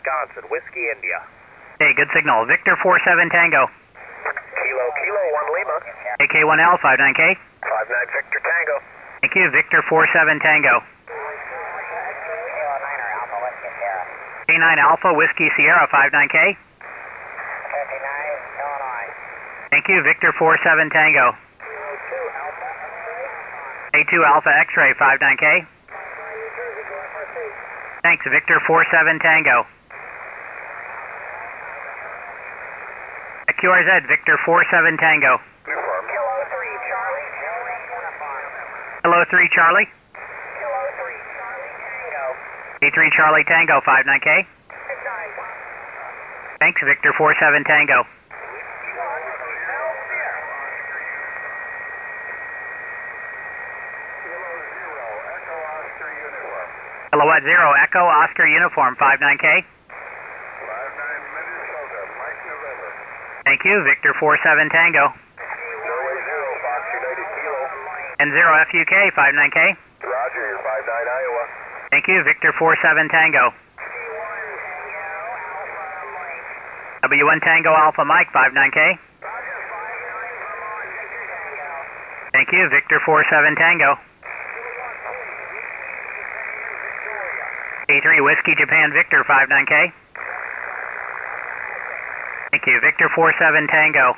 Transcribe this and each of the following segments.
Wisconsin, Whiskey India. Hey, good signal. Victor 47 Tango. Kilo, Kilo, 1 Lima. AK1L 59K. 59 Victor Tango. Thank you, Victor 47 Tango. K9 Alpha Whiskey Sierra 59K. 59, Illinois. Thank you, Victor 47 Tango. A2 Alpha X-Ray 59K. Thanks, Victor 47 Tango. QRZ, Victor 47 Tango. Uniform. Kilo 3, Charlie. Uniform. Hello 3 Charlie. Kilo 3, Charlie, Tango. A3 Charlie Tango 59K. 59. Thanks, Victor 47 Tango. Kilowatt 0 Echo Oscar Uniform 59K. 59 Minnesota, Mike November. Thank you, Victor 47 Tango. Norway 0, Fox United Kilo. And 0 FUK 59K. Roger, you're 59 Iowa. Thank you, Victor 47 Tango. W1 Tango Alpha Mike 59K. Thank you, Victor 47 Tango. A3 Whiskey Japan Victor 59K. Thank you, Victor 47 Tango.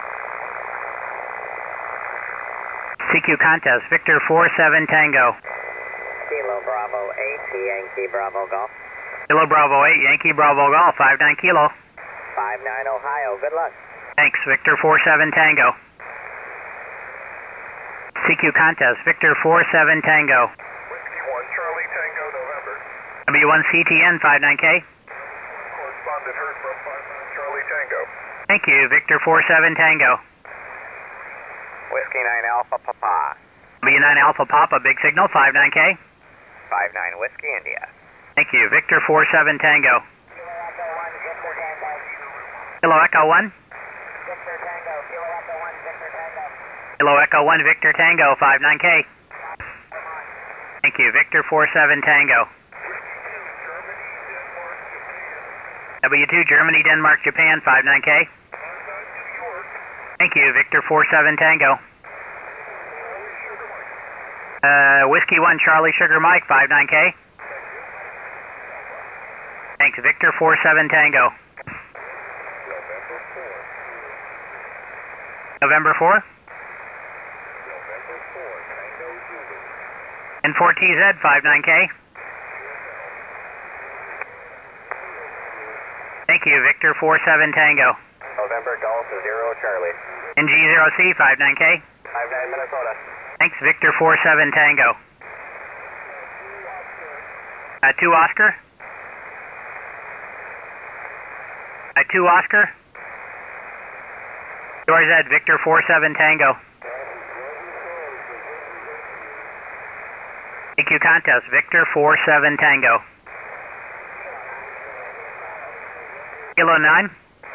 CQ Contest, Victor 47 Tango. Kilo Bravo 8, Yankee Bravo Golf. Kilo Bravo 8, Yankee Bravo Golf, 59 Kilo. 59 Ohio, good luck. Thanks, Victor 47 Tango. CQ Contest, Victor 47 Tango. Whiskey 1, Charlie Tango, November. W1 CTN 59K. Correspondent heard from 59 Charlie Tango. Thank you, Victor 47 Tango. Whiskey 9 Alpha Papa. W9 Alpha Papa, big signal, 59K. 59 Whiskey India. Thank you, Victor 47 Tango. Kilo Echo 1, Victor Tango. Kilo Echo 1. Victor Tango. Kilo Echo 1, Victor Tango. Kilo Echo 1 Victor Tango, 59K. Thank you, Victor 47 Tango. W2 Germany, Denmark, Japan, 59K. Thank you, Victor 47 Tango. Whiskey 1 Charlie Sugar Mike, 59K. Thanks, Victor 47 Tango. November 4? And 4TZ, 59K. Thank you, Victor 47 Tango. November Golf 0, Charlie. And G0C, 59K. 59 Minnesota. Thanks, Victor 47 Tango. 2 Oscar. 2 Oscar. Yours Ed, Victor 47 Tango. AQ Contest, Victor 47 Tango. Kilo 9.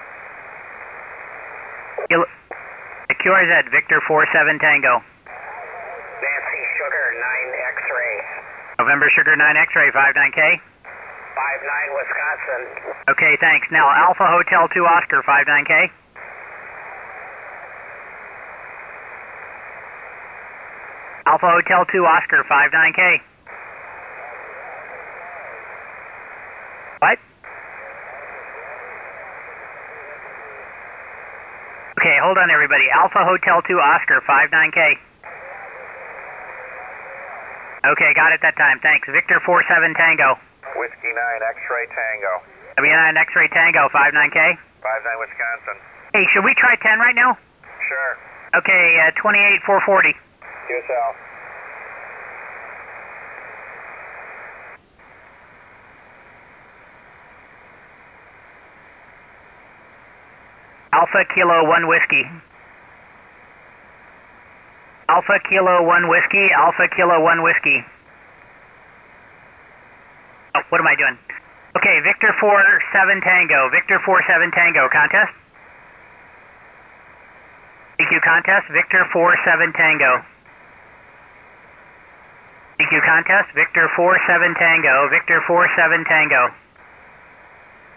QRZ, Victor 47 Tango. Nancy Sugar 9 X-Ray. November Sugar 9 X-Ray, 59K. 59 Wisconsin. Okay, thanks. Now, Alpha Hotel 2 Oscar, 59K. Alpha Hotel 2 Oscar, 59K. What? Okay, hold on everybody. Alpha Hotel 2 Oscar, 59K. Okay, got it that time. Thanks. Victor 47 Tango. Whiskey 9 X-Ray Tango. W9 X-Ray Tango, 59K. 59 Wisconsin. Hey, should we try 10 right now? Sure. Okay, 28 440. To yourself. Alpha Kilo 1 Whiskey. Alpha Kilo 1 Whiskey, Alpha Kilo 1 Whiskey. Oh, what am I doing? Okay, Victor 47 Tango, Victor 47 Tango, contest? DQ contest, Victor 47 Tango. DQ contest, Victor 47 Tango, Victor 47 Tango.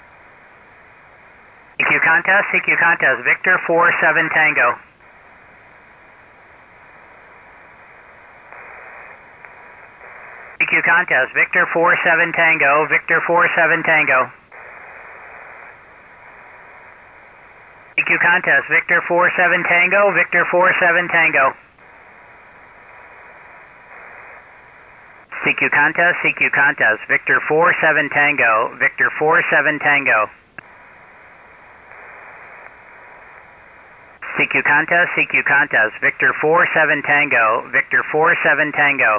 CQ contest, Victor 47 Tango. CQ contest, Victor 47 Tango, Victor 47 Tango. CQ contest, Victor 47 Tango, Victor 47 Tango. CQ contest, Victor 47 Tango, Victor 47 Tango. CQ contest, Victor 47 Tango, Victor 47 Tango.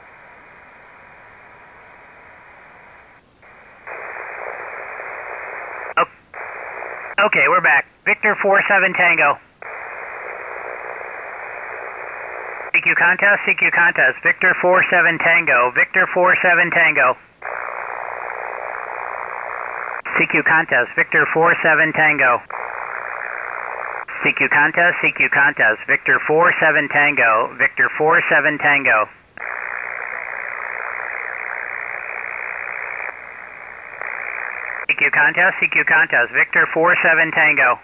Okay, we're back. Victor 47 Tango. CQ contest, Victor 47 Tango, Victor 47 Tango. CQ contest, Victor 47 Tango. CQ contest, Victor 47 Tango, Victor 47 Tango. CQ contest, Victor 47 Tango.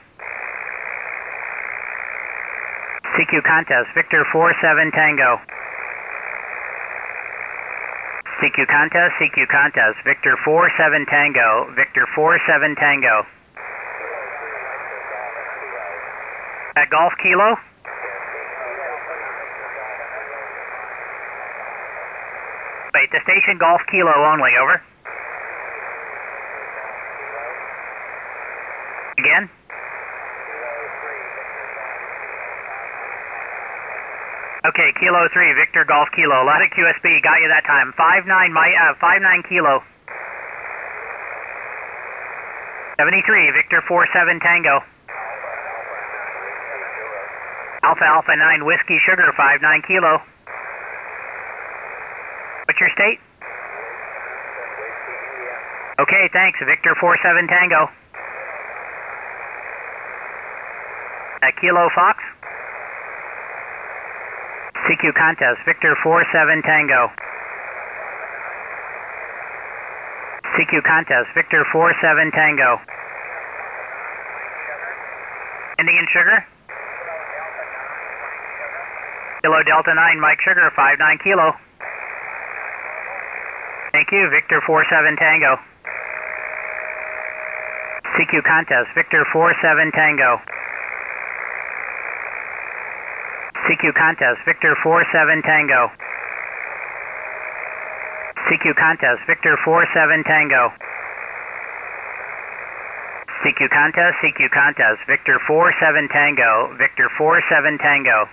CQ contest, Victor 47 Tango. CQ contest, Victor 47 Tango, Victor 47 Tango. At Golf Kilo? Wait, the station Golf Kilo only, over. Again? Okay, Kilo 3, Victor Golf Kilo. Atlantic QSB, got you that time. 59 Kilo. 73, Victor 47 Tango. Alpha 9 Whiskey Sugar, 59 Kilo. What's your state? Okay, thanks. Victor 47 Tango. Kilo Fox. CQ contest, Victor 47 Tango. CQ contest, Victor 47 Tango. Indian Sugar? Kilo Delta 9 Mike Sugar, 59 Kilo. Thank you, Victor 47 Tango. CQ contest, Victor 47 Tango. CQ contest, Victor 47 Tango. CQ contest, Victor 47 Tango. CQ contest, Victor 47 Tango, Victor 47 Tango.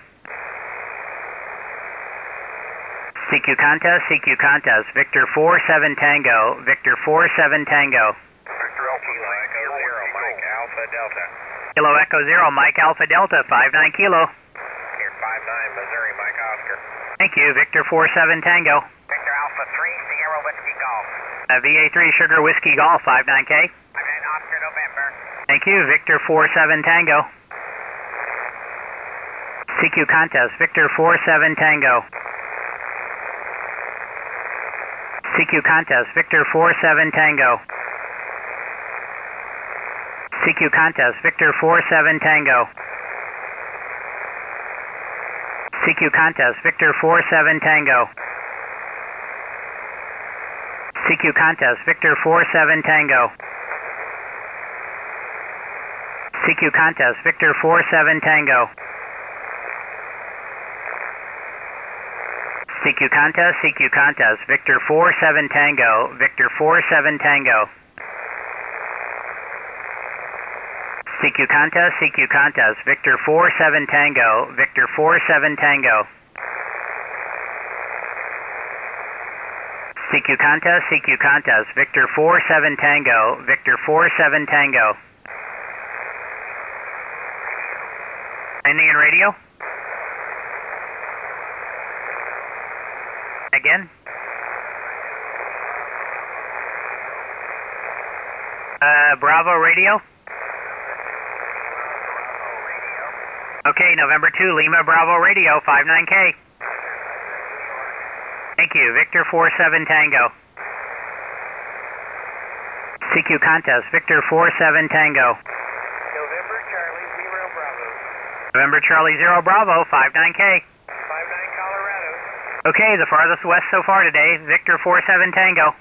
CQ contest, Victor 47 Tango, Victor 47 Tango. Victor Alpha 9 Kilo, Mike Alpha Delta. Kilo Echo 0, Mike Alpha Delta, 59 Kilo. Here 59 Missouri, Mike Oscar. Thank you, Victor 47 Tango. Victor Alpha 3 Sierra Whiskey Golf. VA3 Sugar Whiskey Golf, 59K. 59 Oscar November. Thank you, Victor 47 Tango. CQ contest, Victor 47 Tango. CQ contest, Victor 47 Tango. CQ contest, Victor 47 Tango. CQ contest, Victor 47 Tango. CQ contest, Victor 47 Tango. CQ contest, Victor 47 Tango. CQ contest, Victor 47 Tango, Victor 47 Tango. CQ contest, Victor 47 Tango, Victor 47 Tango. CQ contest, Victor 47 Tango, Victor 47 Tango. Indian Radio? Again? Bravo Radio? Okay, November 2, Lima Bravo Radio, 59K. Thank you, Victor 47 Tango. CQ contest, Victor 47 Tango. November Charlie 0 Bravo, 59K. 59 Colorado. Okay, the farthest west so far today, Victor 47 Tango.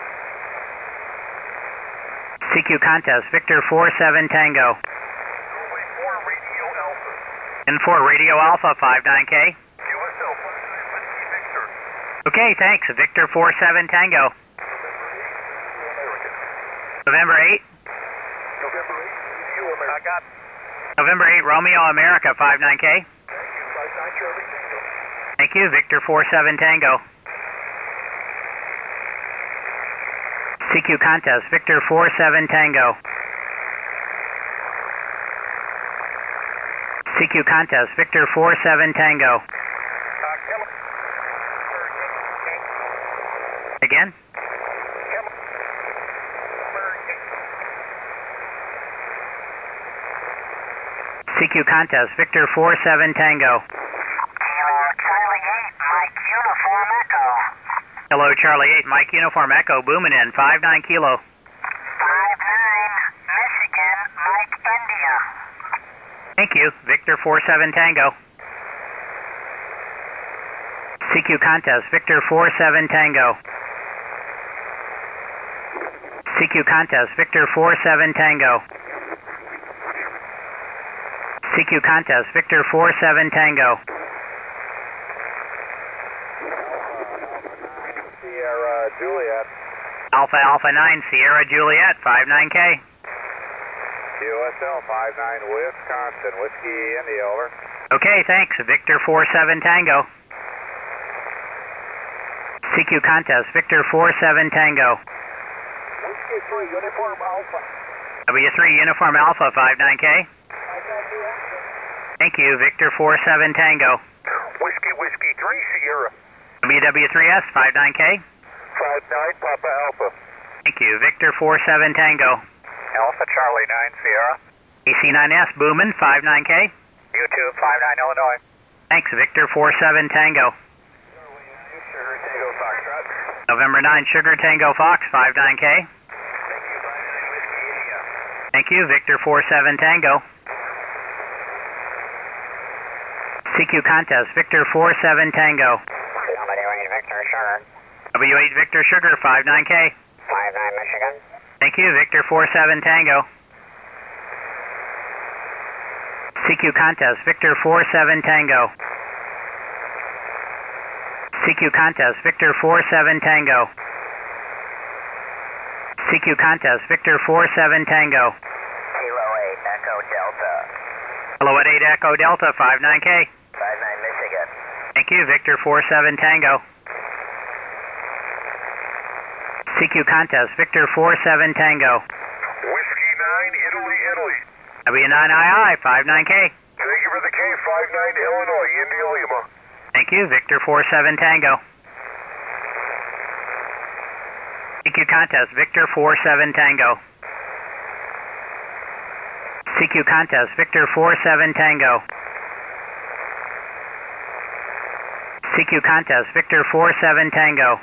CQ contest, Victor 47 Tango. Runway 4 Radio Alpha. N4 Radio Alpha, 59K. USL 59 Whiskey Victor. Okay, thanks, Victor 47 Tango. November 8 Radio American. November 8, November 8 Radio American. I got November 8 Romeo America, 59K. Thank you. 59 Charlie Tango. Thank you, Victor 47 Tango. CQ contest, Victor 47 Tango. CQ contest, Victor 47 Tango. Again? CQ contest, Victor 47 Tango. Charlie 8, Mike Uniform Echo. Hello, Charlie 8, Mike Uniform Echo, booming in, 59 Kilo. 59, Michigan, Mike India. Thank you, Victor 47 Tango. CQ contest, Victor 47 Tango. CQ contest, Victor 47 Tango. CQ contest, Victor 47 Tango. Sierra Juliet. Alpha Alpha 9, Sierra Juliet, 59K. USL 59 Wisconsin, Whiskey India, over. Okay, thanks, Victor 47 Tango. CQ contest, Victor 47 Tango. Whiskey 3 Uniform Alpha. W3 Uniform Alpha, 59K. Thank you, Victor 47 Tango. Whiskey 3 Sierra. WW3S, 59K. 59 Papa Alpha. Thank you, Victor 47 Tango. Alpha Charlie 9 Sierra. EC9S, Boomin, 59K. YouTube 59 Illinois. Thanks, Victor 47 Tango. Sugar Tango Foxtrot. November 9, Sugar Tango Fox, 59K. Thank you, 59 Whiskey India. Thank you, Victor 47 Tango. CQ contest, Victor 47 Tango. W8 Victor Sugar. W8 Victor Sugar, 59K. 59 Michigan. Thank you, Victor 47 Tango. CQ contest, Victor 47 Tango. CQ contest, Victor 47 Tango. CQ contest, Victor 47 Tango. Kilo 8 Echo Delta. Hello at 8 Echo Delta, 59K. 59 Michigan. Thank you, Victor 47 Tango. CQ contest, Victor 47 Tango. Whiskey 9 Italy, Italy. W9II, 59K. Thank you for the K59 Illinois, India Lima. Thank you, Victor 47 Tango. CQ contest, Victor 47 Tango. CQ contest, Victor 47 Tango. CQ contest, Victor 47 Tango.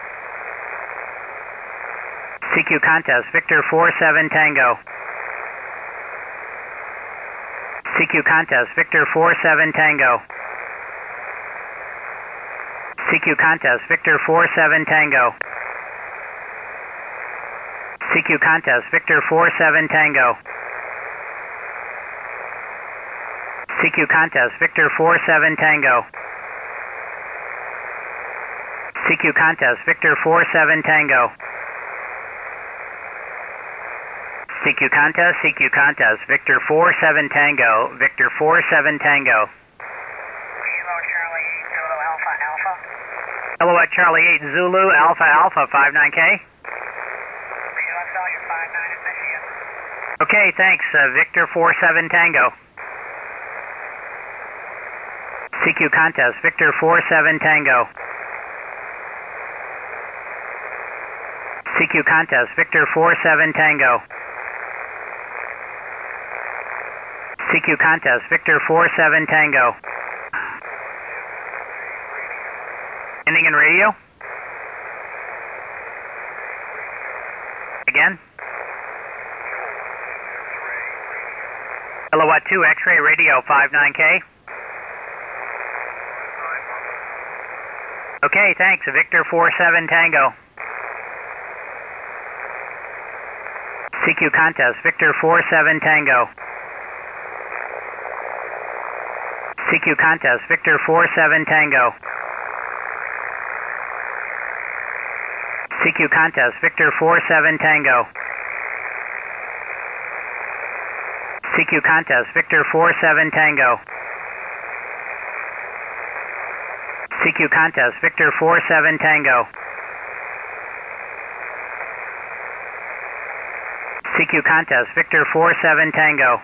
CQ contest, Victor 47 Tango. CQ contest, Victor 47 Tango. CQ contest, Victor 47 Tango. CQ contest, Victor 47 Tango. CQ contest, Victor 47 Tango. CQ contest, Victor 47 Tango. CQ contest, Victor 47 Tango, Victor 47 Tango. Kilo Charlie 8 Zulu Alpha Alpha. Hello at Charlie 8 Zulu Alpha Alpha, 59K. USL 59 in Michigan. Okay, thanks, Victor 47 Tango. CQ contest, Victor 47 Tango. CQ contest, Victor 47 Tango. CQ contest, Victor 47 Tango. Ending in radio? Again? Kilowatt 2 X-ray radio 59K. Okay, thanks. Victor 47 Tango. CQ contest, Victor 47 Tango. CQ contest, Victor 47 Tango. CQ contest, Victor 47 Tango. CQ contest, Victor 47 Tango. CQ contest, Victor 47 Tango. CQ contest, Victor 47 Tango.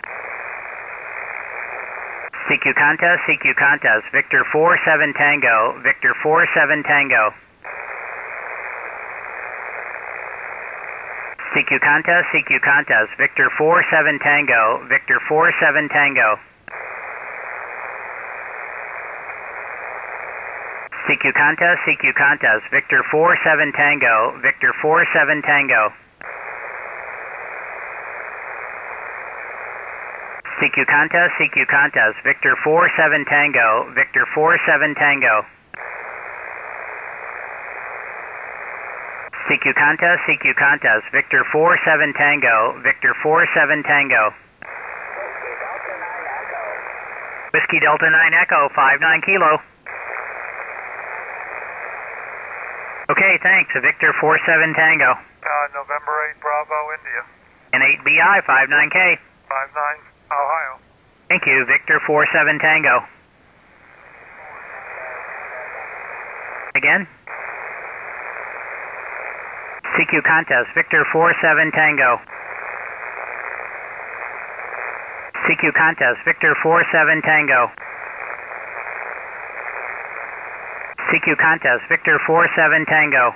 CQ contest, Victor 47 Tango, Victor 47 Tango. CQ contest, Victor 47 Tango, Victor 47 Tango. CQ contest, Victor 47 Tango, Victor 47 Tango. CQ contest, Victor 47 Tango, Victor 47 Tango. CQ contest, Victor 47 Tango, Victor 47 Tango. Whiskey Delta 9 Echo, 59 Kilo. Okay, thanks. Victor 47 Tango. November 8 Bravo India. And 8BI 59K. 59 Ohio. Thank you. Victor 47 Tango. Again? CQ contest, Victor 47 Tango. CQ contest, Victor 47 Tango. CQ contest, Victor 47 Tango.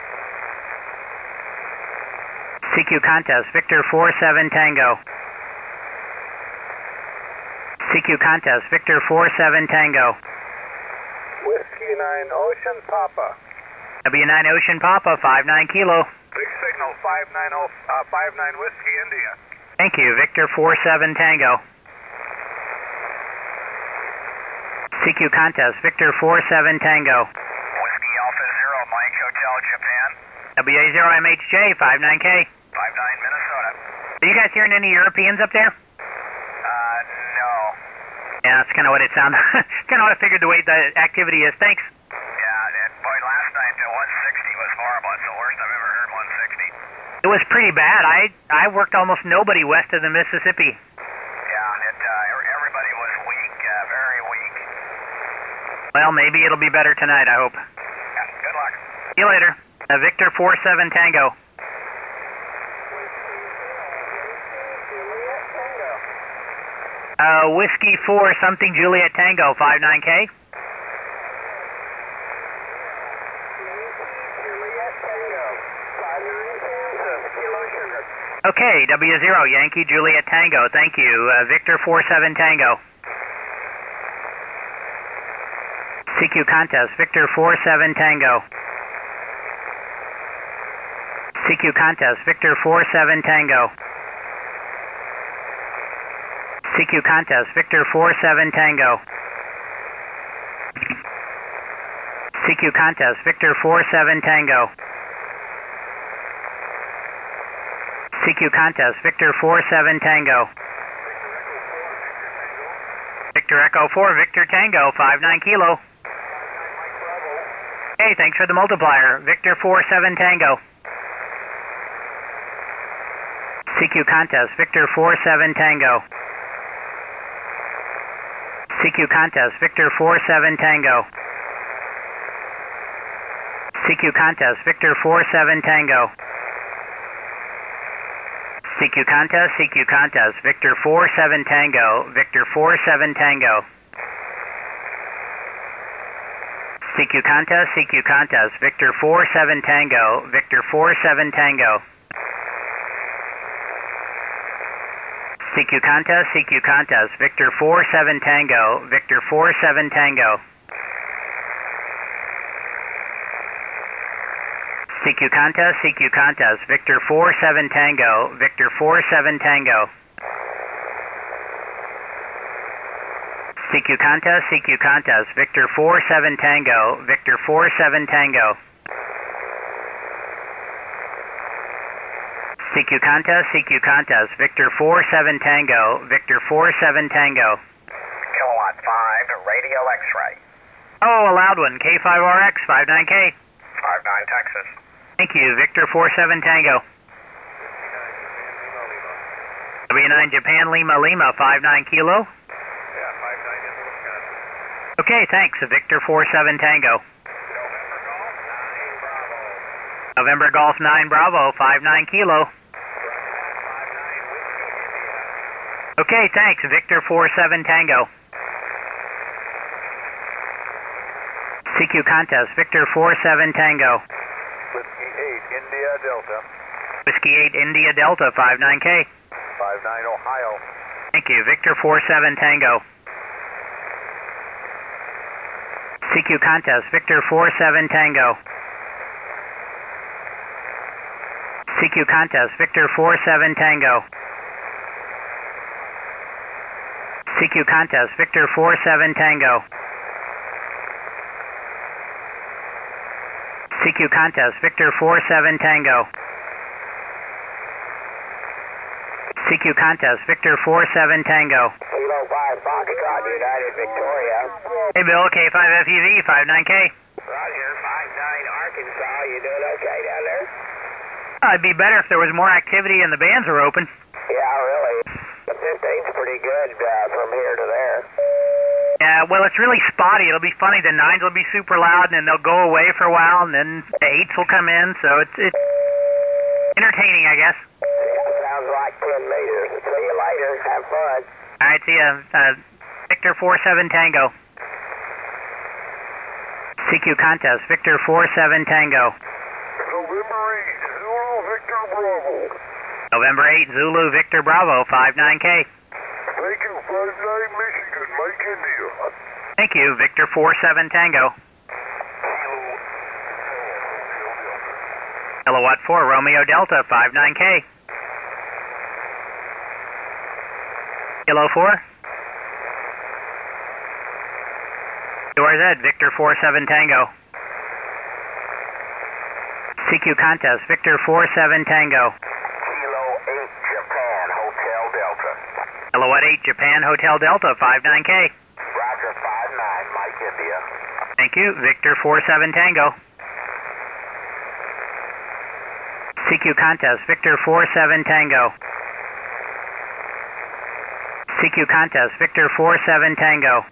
CQ contest, Victor 47 Tango. CQ contest, Victor 47 Tango. Whiskey 9 Ocean Papa. W9 Ocean Papa, 59 Kilo. Big signal, 59 Whiskey India. Thank you. Victor 47 Tango. CQ contest, Victor 47 Tango. Whiskey Alpha 0 Mike Hotel Japan. WA0MHJ, 59K. 59 Minnesota. Are you guys hearing any Europeans up there? No. Yeah, that's kind of what it sounded. Kind of what I figured the way the activity is. Thanks. Boy, last night the 160 was horrible. It's the worst I've ever heard 160. It was pretty bad. I worked almost nobody west of the Mississippi. Yeah, everybody was weak, very weak. Well, maybe it'll be better tonight, I hope. Yeah, good luck. See you later. Victor 47 Tango. Whiskey 4 something Juliet Tango, 59K. Okay, W0 Yankee Juliet Tango, thank you. Victor 47 Tango. CQ contest, Victor 47 Tango. CQ contest, Victor 47 Tango. CQ contest, Victor 47 Tango. CQ contest, Victor 47 Tango. CQ contest, Victor 47 Tango. Victor Echo 4, Victor Tango, 59 Kilo. Hey, thanks for the multiplier. Victor 47 Tango. CQ contest, Victor 47 Tango. CQ contest, Victor 47 Tango. CQ contest, Victor 47 Tango. CQ contest, Victor 47 Tango, Victor 47 Tango. CQ contest, Victor 47 Tango, Victor 47 Tango. CQ contest, Victor 47 Tango, Victor 47 Tango. CQ contest, Victor 47 Tango, Victor 47 Tango. CQ contest, Victor 47 Tango, Victor 47 Tango. CQ contest, Victor 47 Tango, Victor 47 Tango. Kilowatt 5 to radio X-ray. Oh, a loud one, K5RX, 59K. 59 Texas. Thank you, Victor 47 Tango. W9 Japan Lima Lima, 59 Kilo. Yeah, 59 is Wisconsin. Okay, thanks, Victor 47 Tango. November Golf 9 Bravo. November Golf 9 Bravo, 59 Kilo. 59 Whiskey, India. Okay, thanks, Victor 47 Tango. CQ contest, Victor 47 Tango. Whiskey 8 India Delta. Whiskey 8 India Delta, 59K. 59 Ohio. Thank you, Victor 47 Tango. CQ contest, Victor 47 Tango. CQ contest, Victor 47 Tango. CQ contest, Victor 47 Tango. CQ contest, Victor 47 Tango. CQ contest, Victor 47 Tango. Kilo 5 Foxtrot, United Victoria. Hey Bill, K5FUV, 59K. Roger, 59 Arkansas. You doing okay down there? It'd be better if there was more activity and the bands were open. Yeah, really. The 15's pretty good from here to there. Yeah, well, it's really spotty. It'll be funny. The 9s will be super loud, and then they'll go away for a while, and then the 8s will come in, so it's entertaining, I guess. Sounds like 10 meters. See you later. Have fun. All right, see ya. Victor 47 Tango. CQ contest, Victor 47 Tango. November 8 Zulu Victor Bravo. November 8 Zulu Victor Bravo, 59K. Thank you, 59 Michigan, Mike India. Thank you, Victor 47 Tango. Kilowatt 4 Romeo Delta, 59K. Kilo 4. QRZ, Victor 47 Tango. CQ contest, Victor 47 Tango. Kilo 8 Japan Hotel Delta. Kilowatt 8 Japan Hotel Delta, 59K. Roger, 59 Mike India. Thank you, Victor 47 Tango. CQ contest, Victor 47 Tango. CQ contest, Victor 47 Tango.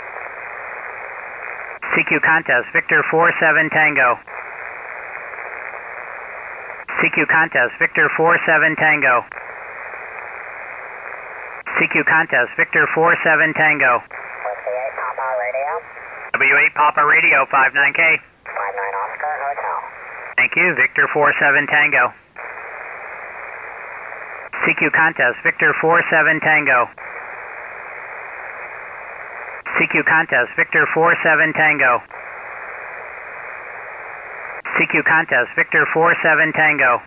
CQ contest, Victor 47 Tango. CQ contest, Victor 47 Tango. CQ contest, Victor 47 Tango. Whiskey 8 Papa Radio. W8 Papa Radio, 59K. 59 Oscar Hotel. Thank you, Victor 47 Tango. CQ contest, Victor 47 Tango. CQ contest, Victor 47 Tango. CQ contest, Victor 47 Tango.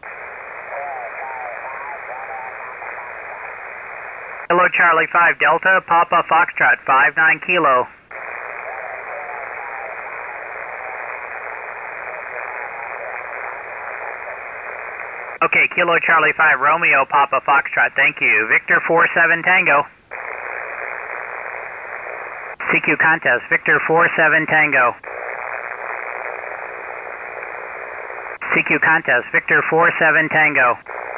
Hello, Charlie 5 Delta, Papa Foxtrot, 59 Kilo. Okay, Kilo Charlie 5 Romeo, Papa Foxtrot, thank you. Victor 47 Tango. CQ contest, Victor 47 Tango. CQ contest, Victor 47 Tango.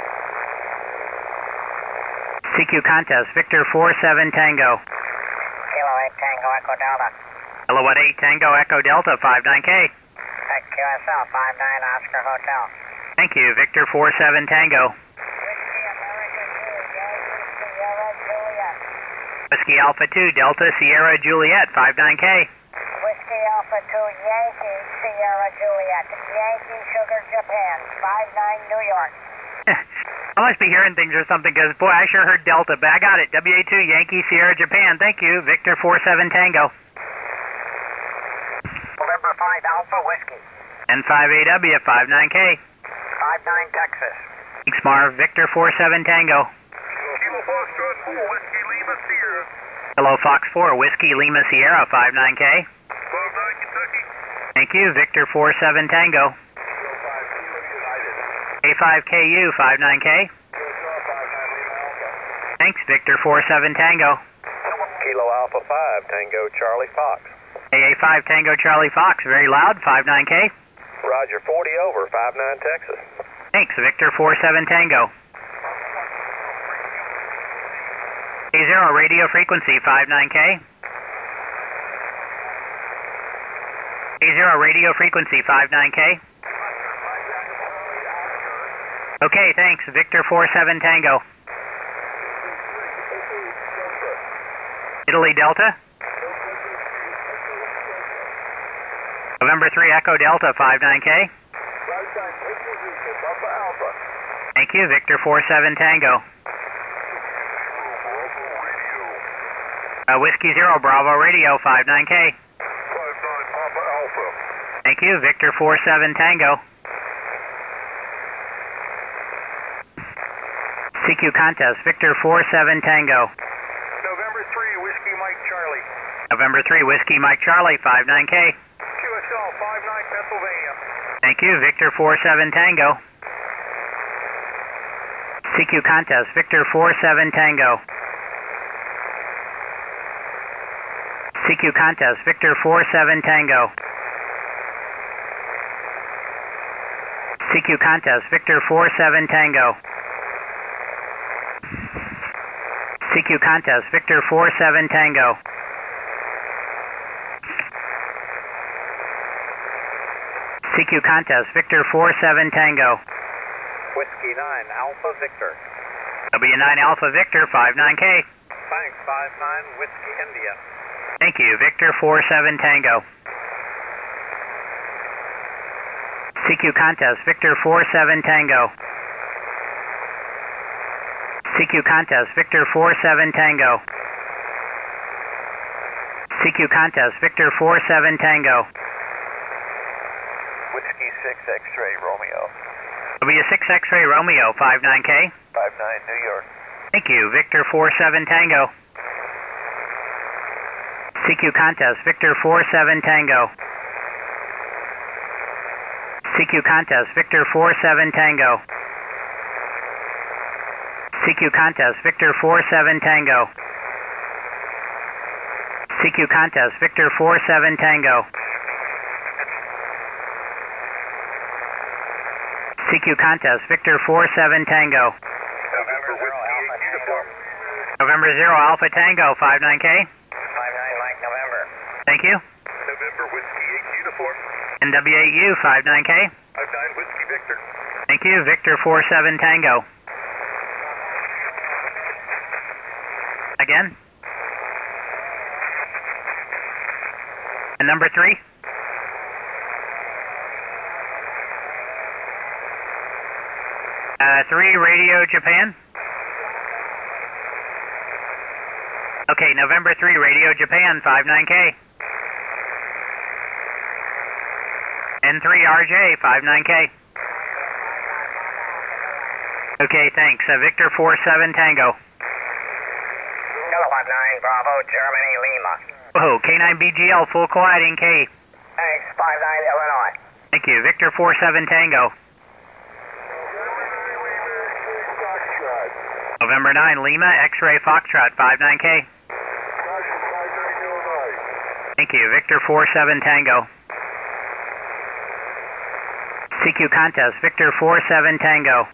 CQ contest, Victor 47 Tango. Kilo 8 Tango Echo Delta. Kilowatt 8 Tango Echo Delta, 59K. At QSL 59 Oscar Hotel. Thank you, Victor 47 Tango. Whiskey Alpha 2 Delta Sierra Juliet, 59K. Whiskey Alpha 2 Yankee Sierra Juliet. Yankee Sugar Japan. 59 New York. I must be hearing things or something, because, boy, I sure heard Delta, but I got it. WA2 Yankee Sierra Japan. Thank you, Victor 47 Tango. November 5 Alpha Whiskey. N5AW, 59K. 59 Texas. Thanks, Marv. Victor 47 Tango. Kilo Foxtrot 4 Whiskey Lima Sierra. Hello, Fox 4, Whiskey Lima Sierra 59K. 12-9 Kentucky. Thank you, Victor 47 Tango. A5KU 59K. Thanks, Victor 47 Tango. Kilo Alpha 5 Tango Charlie Fox. AA5 Tango Charlie Fox, very loud, 59K. Roger, 40 over, 59 Texas. Thanks, Victor 47 Tango. A0 radio frequency 59K. A0 radio frequency 59K. Okay, thanks, Victor 47 Tango. Italy Delta. November 3 Echo Delta 59K. Thank you, Victor 47 Tango. Whiskey 0 Bravo Radio 59K. 59 Papa Alpha. Thank you, Victor 47 Tango. CQ contest, Victor 47 Tango. November 3 Whiskey Mike Charlie. November 3 Whiskey Mike Charlie 59K. QSL 59 Pennsylvania. Thank you, Victor 47 Tango. CQ contest, Victor 47 Tango. CQ contest, Victor 47 Tango. CQ contest, Victor 47 Tango. CQ contest, Victor 47 Tango. CQ contest, Victor 47 Tango. Whiskey 9 Alpha Victor. W9 Alpha Victor 59K. Thanks, 59 Whiskey India. Thank you, Victor 47 Tango. CQ contest, Victor 47 Tango. CQ contest, Victor 47 Tango. CQ contest, Victor 47 Tango. Whiskey 6 X-Ray Romeo. W6 X-Ray Romeo 59K. 59 New York. Thank you, Victor 47 Tango. CQ contest, Victor 47 Tango. CQ contest, Victor 47 Tango. CQ contest, Victor 47 Tango. CQ contest, Victor 47 Tango. CQ contest, Victor 47 Tango. November Whiskey 8 Uniform. November 0 Alpha Tango 59K. 59 Mike November. Thank you. November Whiskey 8 Uniform. NW8U 59K. 59 Whiskey Victor. Thank you, Victor 47 Tango. Again. And number 3. Three Radio Japan. Okay, November 3 Radio Japan 59K. N3 RJ 59K. Okay, thanks. Victor 47 Tango. Kilowatt 9 Bravo, Germany, Lima. Oh, K9 BGL full colliding K. Thanks, 59 Illinois. Thank you. Victor 47 Tango. November 9 Lima X-Ray Foxtrot 59K. Thank you. Victor 47 Tango. CQ contest, Victor 47 Tango.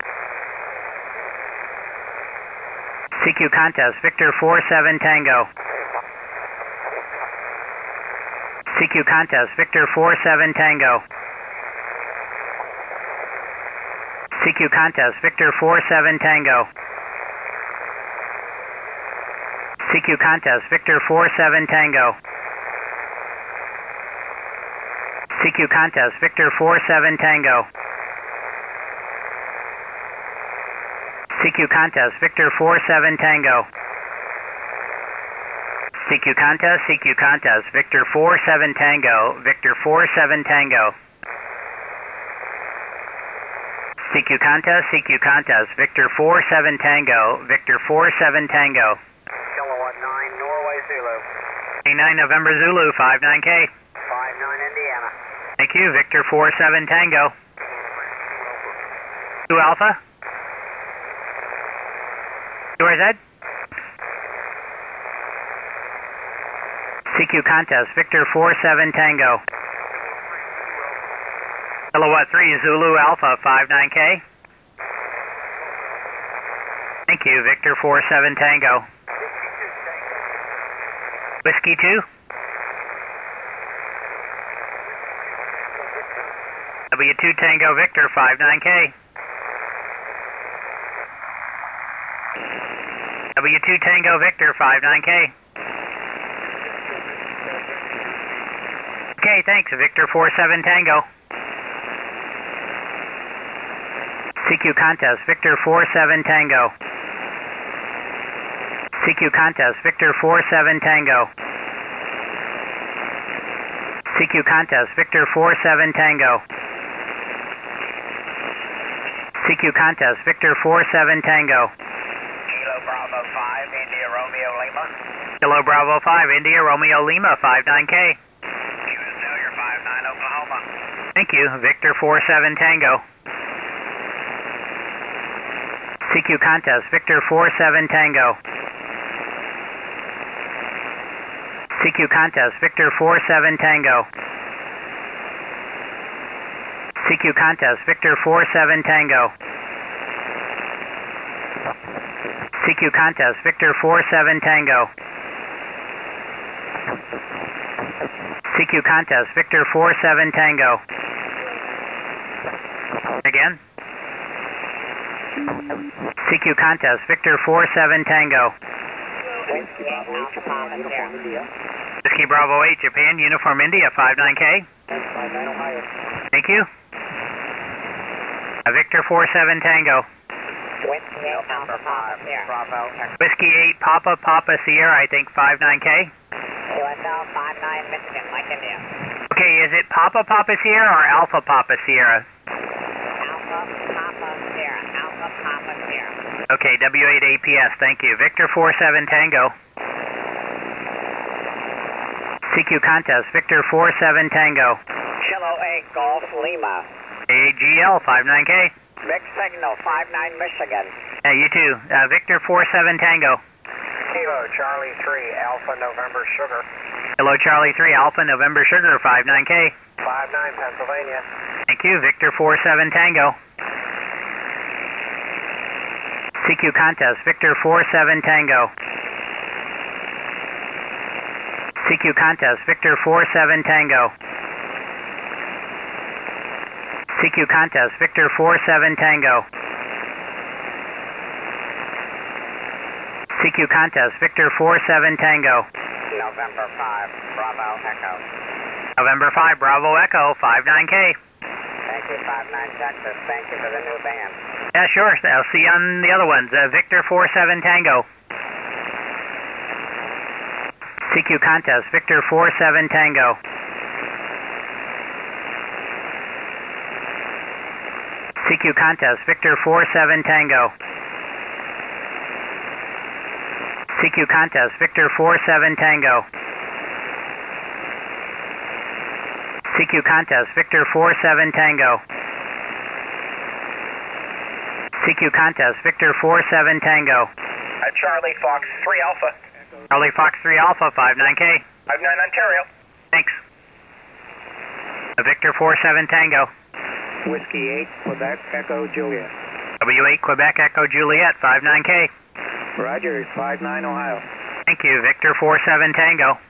CQ contest, Victor 47 Tango. CQ contest, Victor 47 Tango. CQ contest, Victor 47 Tango. CQ contest, Victor 47 Tango. CQ contest, Victor 47 Tango. CQ contest, Victor 47 Tango. CQ contest, Victor 47 Tango, Victor 47 Tango. CQ contest, Victor 47 Tango, Victor 47 Tango. Kilowatt 9 Norway 29 November Zulu, 59K. 59 Indiana. Thank you, Victor 47 Tango. 2 Alpha. QRZ. CQ contest, Victor 47 Tango. Kilowatt 3 Zulu Alpha, 59K. Thank you, Victor 47 Tango. Whiskey 2. W2 Tango Victor, 59K. W2 Tango Victor, 59K. Okay, thanks, Victor 47 Tango. CQ contest, Victor 47 Tango. CQ contest, Victor 47 Tango. CQ contest, Victor 47 Tango. CQ contest, Victor 47 Tango. Kilo Bravo 5, India Romeo Lima. Kilo Bravo 5, India Romeo Lima, 59K. US Failure 59 Oklahoma. Thank you, Victor 47 Tango. CQ contest, Victor 47 Tango. CQ contest, Victor 47 Tango. CQ contest, Victor 47 Tango. CQ contest, Victor 47 Tango. CQ contest, Victor 47 Tango. Again. CQ contest, Victor 47 Tango. Whiskey Bravo 8, Japan, Uniform India, 59K. Thank you. Victor 47 Tango. Whiskey 8 Alpha 5, Bravo. Whiskey 8 Papa Papa Sierra, I think 59K. USL 59 Michigan, Mike India. Okay, is it Papa Papa Sierra or Alpha Papa Sierra? Alpha Papa Sierra, Alpha Papa Sierra. Okay, W8 APS, thank you. Victor 47 Tango. CQ contest, Victor 47 Tango. Kilo 8 Golf Lima. AGL 59K. Big Signal 59 Michigan. You too. Victor 47 Tango. Kilo Charlie 3 Alpha November Sugar. Hello Charlie 3 Alpha November Sugar, 59K. 59 Pennsylvania. Thank you, Victor 47 Tango. CQ contest, Victor 47 Tango. CQ contest, Victor 47 Tango. CQ contest, Victor 47 Tango. CQ contest, Victor 47 Tango. November 5 Bravo Echo. November 5 Bravo Echo, 59K. Thank you, 59 Texas. Thank you for the new band. Yeah, sure. I'll see you on the other ones. Victor 47 Tango. CQ contest, Victor 47 Tango. CQ contest, Victor 47 Tango. CQ contest, Victor 47 Tango. CQ contest, Victor 47 Tango. CQ contest, Victor 47 Tango. Charlie Fox 3 Alpha. Charlie Fox 3 Alpha, 59K. 59 Ontario. Thanks. Victor 47 Tango. Whiskey 8 Quebec Echo Juliet. W8 Quebec Echo Juliet, 59K. Roger, 59 Ohio. Thank you, Victor 47 Tango.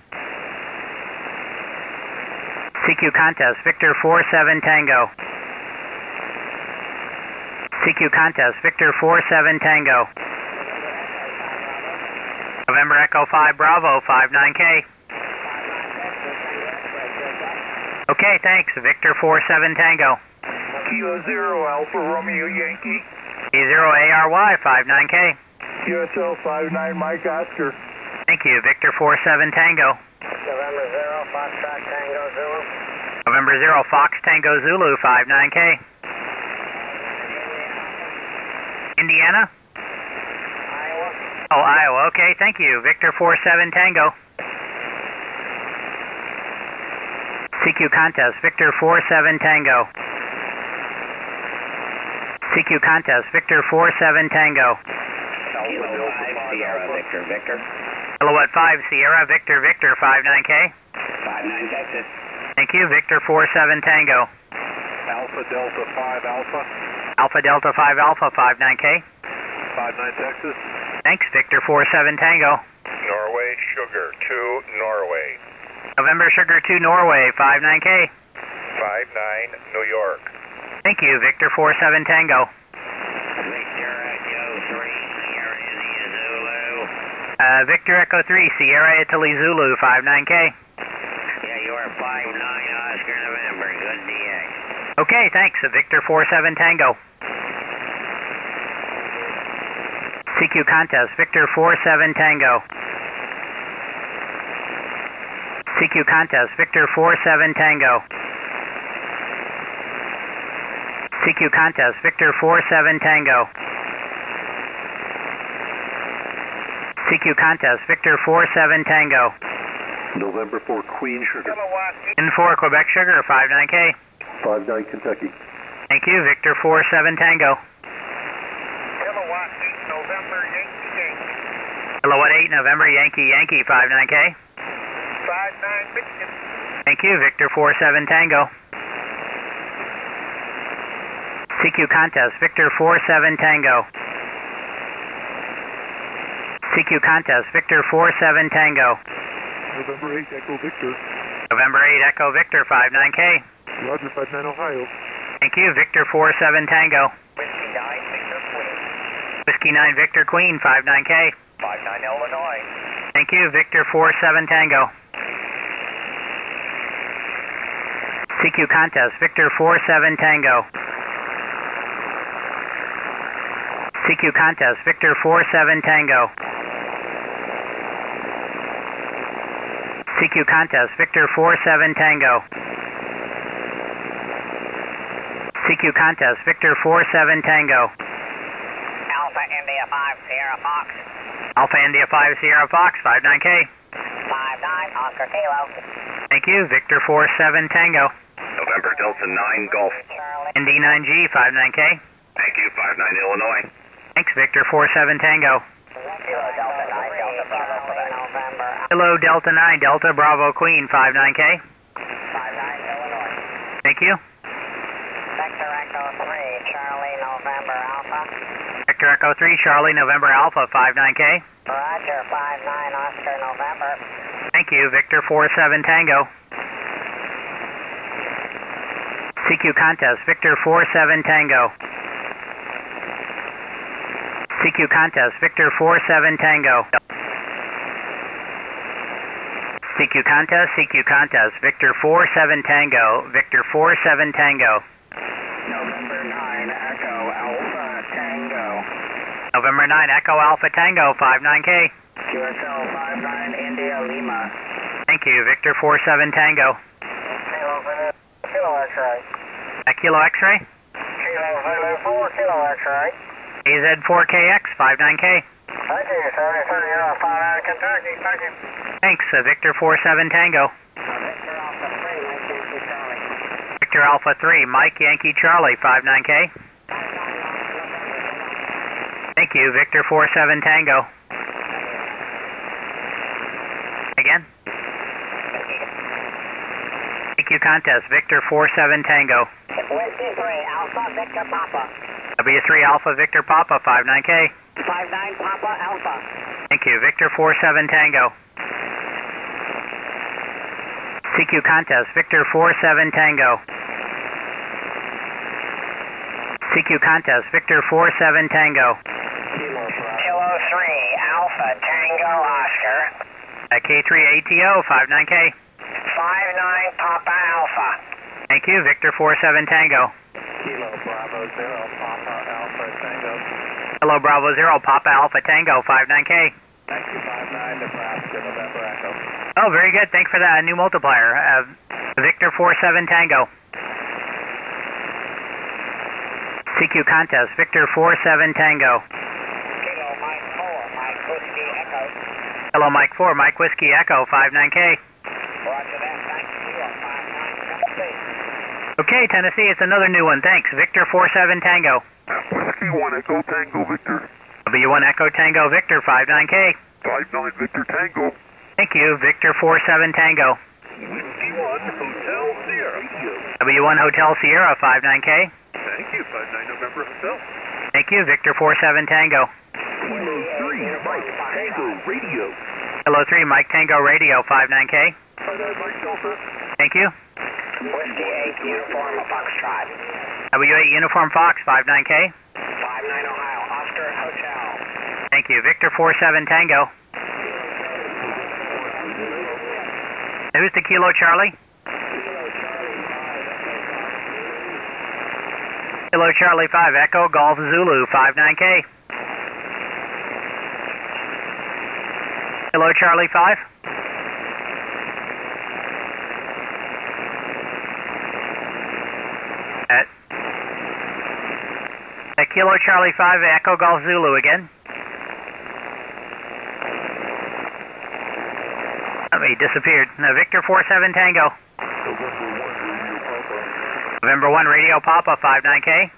CQ contest, Victor 47 Tango. CQ contest, Victor 47 Tango. November Echo 5 Bravo, 59K. Okay, thanks, Victor 47 Tango. Kilo 0 Alpha Romeo Yankee. E0 ARY, 59K. USL 59 Mike Oscar. Thank you, Victor 47 Tango. November 0 Foxtrot Tango Zulu. November 0 Fox Tango Zulu, 59K. Indiana? Iowa. Oh, Iowa. Okay, thank you. Victor 47 Tango. CQ contest, Victor 47 Tango. CQ contest, Victor 47 Tango. Kilo 5 Sierra Victor Victor. Kilowatt 5 Sierra Victor Victor 59K. 59 Texas. Thank you, Victor 47 Tango. Alpha Delta 5 Alpha. Alpha Delta 5 Alpha 59K. 59 Texas. Thanks, Victor 47 Tango. Norway Sugar 2 Norway. November Sugar 2 Norway 59K. 59 New York. Thank you, Victor 47 Tango. Victor Echo 3 Sierra India Zulu. Victor Echo 3 Sierra Italy Zulu 59K. Yeah, you are 59 Oscar November. Good DX. Okay, thanks, Victor 47 Tango. CQ contest, Victor 47 Tango. CQ contest, Victor 47 Tango. CQ contest, Victor 47 Tango. CQ contest, Victor 47 Tango. November 4 Queen Sugar. N4 Quebec Sugar 59K. 59 Kentucky. Thank you, Victor 47 Tango. Kilowatt 8 November Yankee Yankee. Kilowatt 8 November Yankee Yankee 59K. 59 Michigan. Thank you, Victor 47 Tango. CQ contest, Victor 47 Tango. CQ contest, Victor 47 Tango. November 8 Echo Victor. November 8 Echo Victor 59K. Roger 59 Ohio. Thank you, Victor 47 Tango. Whiskey 9 Victor Queen. Whiskey 9 Victor Queen 59K. 59 Illinois. Thank you, Victor 47 Tango. CQ contest, Victor 47 Tango. CQ contest, Victor 47 Tango. CQ contest, Victor 47 Tango. CQ contest, Victor 47 Tango. Alpha India 5 Sierra Fox. Alpha India 5 Sierra Fox 59K. 59 Oscar Kilo. Thank you, Victor 47 Tango. November Delta 9 Golf. Charlie. ND9G 59K. Thank you, 59 Illinois. Thanks, Victor 47 Tango. Kilo Delta 9 Delta Bravo Quebec. November. Hello, Delta 9 Delta Bravo Queen 59K. 59 Illinois. Thank you. Vector Echo 3 Charlie November Alpha. Victor Echo 3 Charlie November Alpha 59K. Roger 59 Oscar November. Thank you, Victor 47 Tango. CQ contest, Victor 47 Tango. CQ contest, Victor 47 Tango. CQ contest, Victor 47 Tango, Victor 47 Tango. November 9 Echo Alpha Tango. November 9 Echo Alpha Tango 59K. QSL 59 India Lima. Thank you, Victor 47 Tango. Kilo X-ray. Kilo X-ray. Kilo Zulu 4 Kilo X-ray. AZ4KX 59K. Thank you, sir. 59 Kentucky. Thank you. Thanks, Victor 47 Tango. Victor Alpha 3 Mike Yankee Charlie. Victor Alpha 3 Mike Yankee Charlie 59K. Thank you, Victor 47 Tango. Again. CQ contest, Victor 47 Tango. Whiskey 3 Alpha Victor Papa. W3 Alpha Victor Papa 59K. 59 Papa Alpha. Thank you, Victor 47 Tango. CQ contest, Victor 47 Tango. CQ contest, Victor 47 Tango. Kilo 3 Alpha Tango Oscar. K3 ATO 59K. 59 Papa Alpha. Thank you, Victor 47 Tango. Kilo Bravo 0 Papa Alpha Tango. Hello, Bravo 0 Papa Alpha Tango 59K. 59 Nebraska November Echo. Oh, very good. Thanks for that new multiplier. Victor 47 Tango. CQ contest, Victor 47 Tango. Kilo Mike 4 Mike Whiskey Echo. Hello, Mike 4, Mike Whiskey Echo 59K. Roger that. Thank you. 59 Okay, Tennessee, it's another new one. Thanks. Victor 47 Tango. Whiskey 1 Echo Tango Victor. W1 Echo Tango Victor 59K. 59 Victor Tango. Thank you. Victor 47 Tango. Whiskey 1 Hotel Sierra. W1 Hotel Sierra 59K. Thank you, 59 November Hotel. Thank you. Victor 47 Tango. Kilo 3 Mike Tango Radio. Hello 3 Mike Tango Radio 59K. 59 Mike Delta. Thank you. Whiskey 8 Uniform Foxtrot. W8 Uniform Fox 59K. 59 Ohio, Oscar Hotel. Thank you. Victor 47 Tango. Who's the Kilo Charlie? Kilo Charlie 5 Echo Golf Zulu 59K. Kilo Charlie 5. Kilo Charlie 5 Echo Golf Zulu again. He disappeared. Victor 47 Tango. November 1 Radio Papa 59K.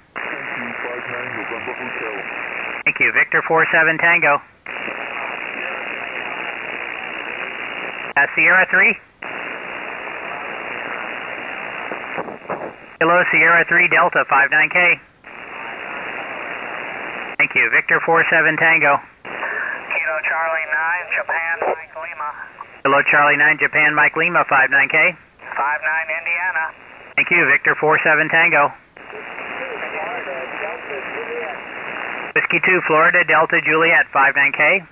Thank you. Victor 47 Tango. Sierra 3. Hello, Sierra 3 Delta 59K. Thank you. Victor 47 Tango. Kilo Charlie 9, Japan, Mike Lima. Hello, Charlie 9 Japan Mike Lima 59K. 59 Indiana. Thank you. Victor 47 Tango. Whiskey 2 Florida Delta Juliet 59K.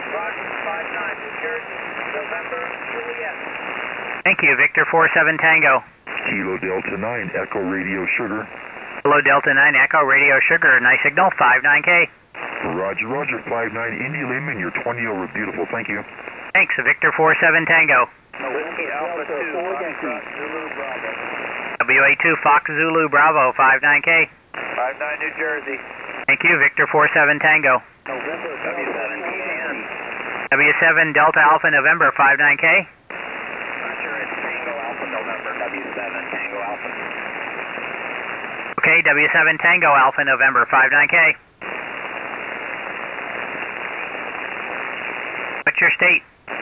Thank you. Victor 47 Tango. Kilo Delta 9 Echo Radio Sugar. Hello, Delta 9 Echo Radio Sugar. Nice signal 59K. Roger, Roger, 59 Indy Lehman, you're 20 over. Beautiful, thank you. Thanks. Victor 47 Tango. Whiskey Alpha 2, Foxtrot, Zulu Bravo. WA2 Fox Zulu Bravo 59K. 59 New Jersey. Thank you. Victor 47 Tango. November W7 TAN. W7 Delta Alpha November 59K. Roger, it's Tango Alpha November W7 Tango Alpha. Okay, W7 Tango Alpha November 59K. What's your state?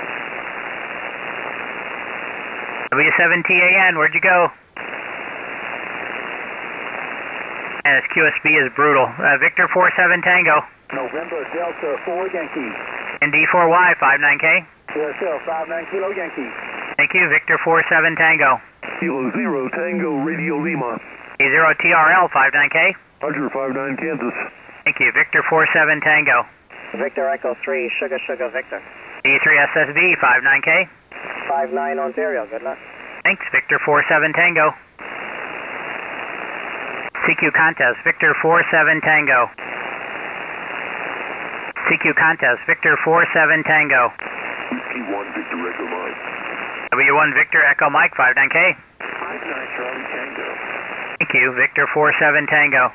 W7 TAN, where'd you go? And this QSB is brutal. Victor 47 Tango. November Delta 4 Yankee. And D4Y 59K. QSL 59 Kilo Yankee. Thank you. Victor 47 Tango. Kilo 0 Tango Radio Lima. A0 TRL 59K. Roger, 59 Kansas. Thank you. Victor 47 Tango. Victor Echo 3, Sugar Sugar Victor. D3 SSB 59K. 59 Ontario, good luck. Thanks. Victor 47 Tango. CQ Contest. Victor 47 Tango. CQ Contest. Victor 47 Tango. Whiskey 1 Victor Echo Mike. W1 Victor Echo Mike 59K. 59 Charlie Tango. Thank you. Victor 47 Tango.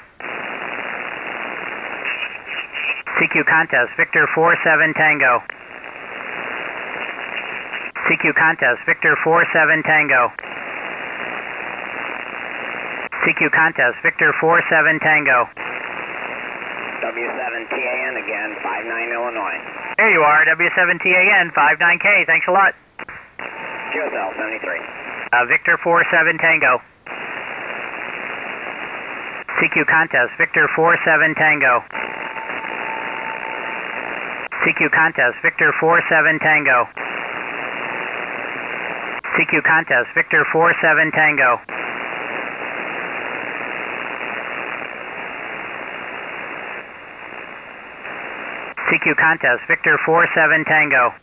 CQ Contest. Victor 47 Tango. CQ Contest. Victor 47 Tango. CQ Contest. Victor 47 Tango. W7 TAN again, 59 Illinois. There you are. W7TAN 59K. Thanks a lot. QSL 73. Victor 47 Tango. CQ Contest. Victor 47 Tango. CQ Contest. Victor 47 Tango. CQ Contest. Victor 47 Tango. CQ Contest. Victor 47 Tango.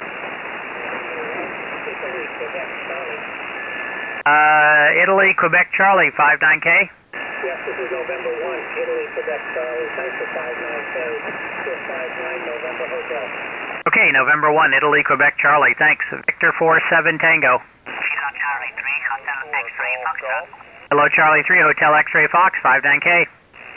Italy, Quebec, Charlie, 59K. Yes, this is November 1, Italy, Quebec, Charlie. Thanks for 59K. 59 November Hotel. Okay, November 1, Italy, Quebec, Charlie. Thanks. Victor 47 Tango. Kilo Charlie 3, Hotel X-Ray Foxtrot. Hello, Charlie 3, Hotel X-Ray Fox, 59K.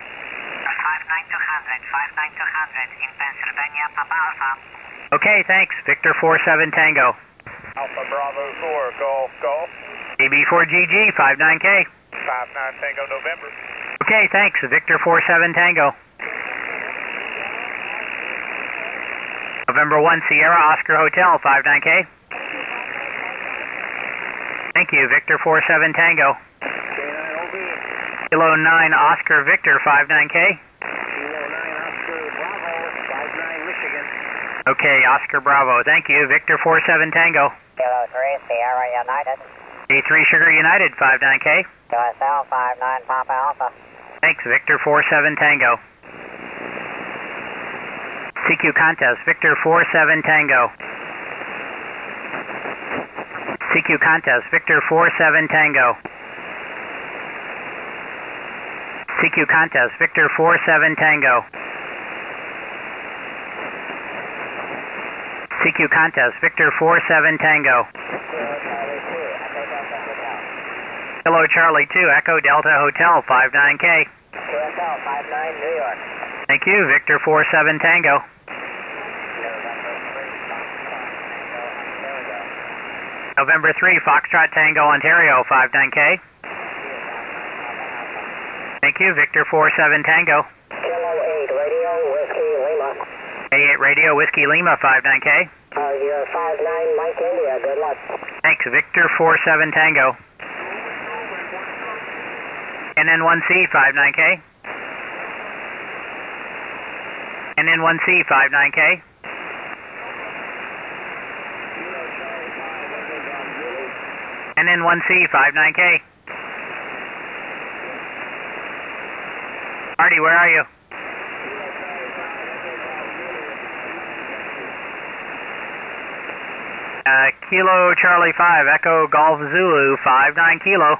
59200 in Pennsylvania, Papa Alpha. Okay, thanks. Victor 47 Tango. Alpha Bravo 4, Golf, Golf. AB4GG, 59K. 59 Tango November. Okay, thanks. Victor 47 Tango. November 1 Sierra Oscar Hotel 59K. Thank you, Victor 47 Tango. Kilo 9 Oscar Victor 59K. Okay, Oscar Bravo. Thank you, Victor 47 Tango. Kilo 3 Sierra United. A3 Sugar United 59K. USL 59 Papa Alpha. Thanks, Victor 47 Tango. CQ Contest, Victor 47 Tango. CQ Contest, Victor 47 Tango. CQ Contest, Victor 47 Tango. CQ Contest, Victor 47 Tango. Hello, Charlie 2, Echo Delta Hotel 59K. USL 59 New York. Thank you, Victor 47 Tango. November 3, Foxtrot Tango Ontario 59K. Thank you, Victor 47 Tango. Kilo 8 Radio Whiskey Lima. A8 Radio Whiskey Lima 59K. You're 59 Mike India. Good luck. Thanks, Victor 47 Tango. NN1C 59K. NN1C 59K. NN1C 59K. Marty, where are you? Kilo Charlie 5, Echo Golf Zulu 59 Kilo.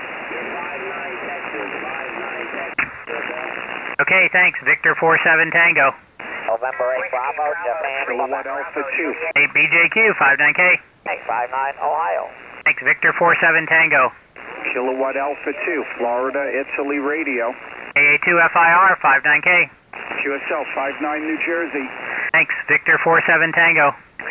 Okay, thanks. Victor 47 Tango. November 8 Bravo, Japan. Kilowatt Alpha 2. 8 BJQ 59K. Thanks, 59 Ohio. Thanks, Victor 47 Tango. Kilowatt Alpha 2, Florida, Italy Radio. AA2 FIR 59K. QSL 59 New Jersey. Thanks, Victor 47 Tango.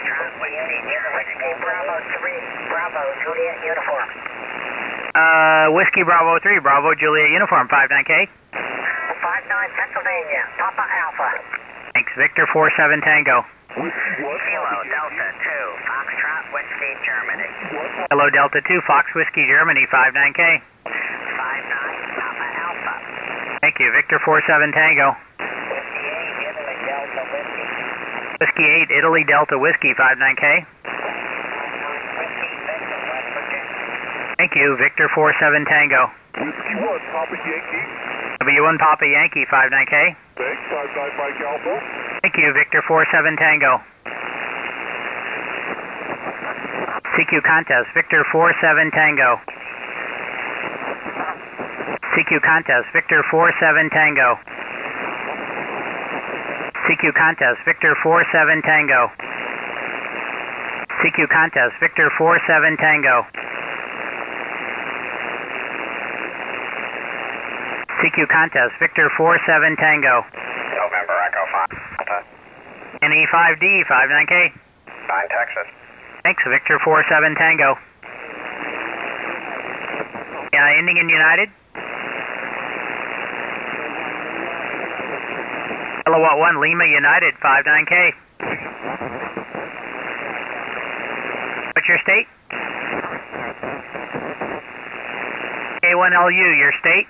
Bravo 3, Bravo, Juliet Uniform. Whiskey Bravo 3, Bravo Juliet Uniform 59K. 59 Pennsylvania, Papa Alpha. Thanks, Victor 47 Tango. Kilo Delta 2, Foxtrot Whiskey, Germany. Hello, Delta 2, Fox Whiskey Germany 59K. 59 Papa Alpha. Thank you, Victor 47 Tango. Whiskey 8 Italy Delta Whiskey. Whiskey 8 Italy Delta Whiskey 59K. Thank you, Victor 47 Tango. Whiskey 1, Papa Yankee. W1 Papa Yankee 59K. Thanks, 59 Mike Alpha. Thank you, Victor 47 Tango. CQ Contest, Victor 47 Tango. CQ Contest, Victor 47 Tango. CQ Contest, Victor 47 Tango. CQ Contest, Victor 47 Tango. CQ Contest, Victor 47 Tango. November Echo 5. NE5D 59K. 9 Texas. Thanks, Victor 47 Tango. Yeah, ending in United. Kilowatt 1 Lima United 59K. What's your state? K1LU, your state?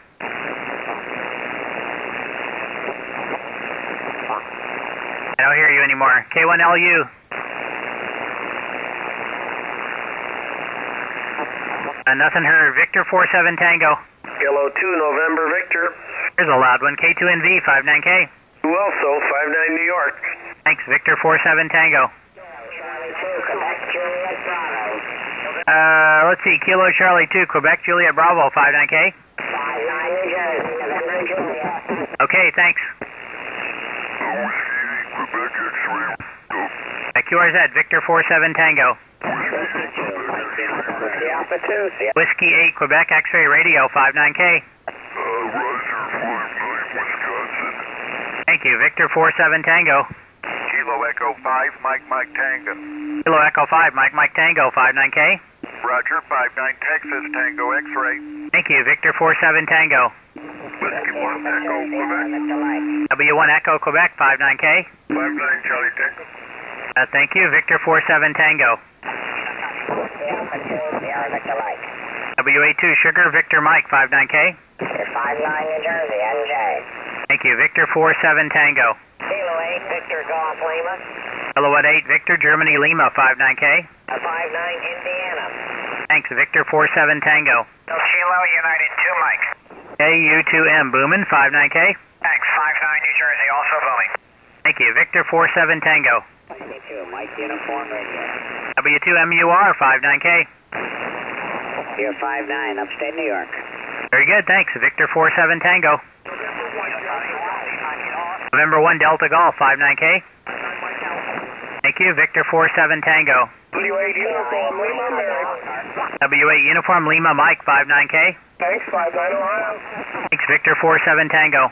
I don't hear you anymore. K1LU. Nothing heard. Victor 47 Tango. Kilo 2 November Victor. Here's a loud one. K2NV 59K. Who also 59 New York. Thanks, Victor 47 Tango. Let's see. Kilo Charlie 2, Quebec Juliet Bravo 59K. 59 New Jersey, November Juliet. Okay, thanks. QRZ, Victor 47 Tango. Alpha 2, Whiskey 8, Quebec X-Ray Radio 59K. Thank you, Victor 47 Tango. Kilo Echo 5 Mike Tango. Kilo Echo 5, Mike Tango 59K. Roger, 59 Texas, Tango X-ray. Thank you, Victor 47 Tango. Whiskey 1 Echo, Quebec. W1 Echo, Quebec, 59K. 59 Charlie Texas. Thank you, Victor 47 Tango. WA2 Sugar, Victor Mike, 59K. 59 New Jersey, NJ. Thank you, Victor 47 Tango. Kilo 8, Victor Golf Lima. Silhouette 8, Victor Germany Lima, 59K. 59 Indiana. Thanks, Victor 47 Tango. Kilo United 2 Mike. KU2M Boomin, 59K. Thanks, 59 New Jersey, also booming. Thank you, Victor 47 Tango. 92 Mike Uniform Radio. W2MUR, 59K. You're 59, upstate New York. Very good, thanks, Victor 47 Tango. November 1 Delta Golf, 59K. Thank you, Victor 47 Tango. W8 Uniform Lima, Mary. W8 Uniform Lima Mike, 59K. Thanks, 59 Ohio. Thanks, Victor 47 Tango.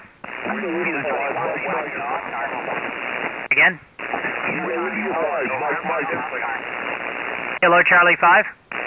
Again? Kilo Charlie 5.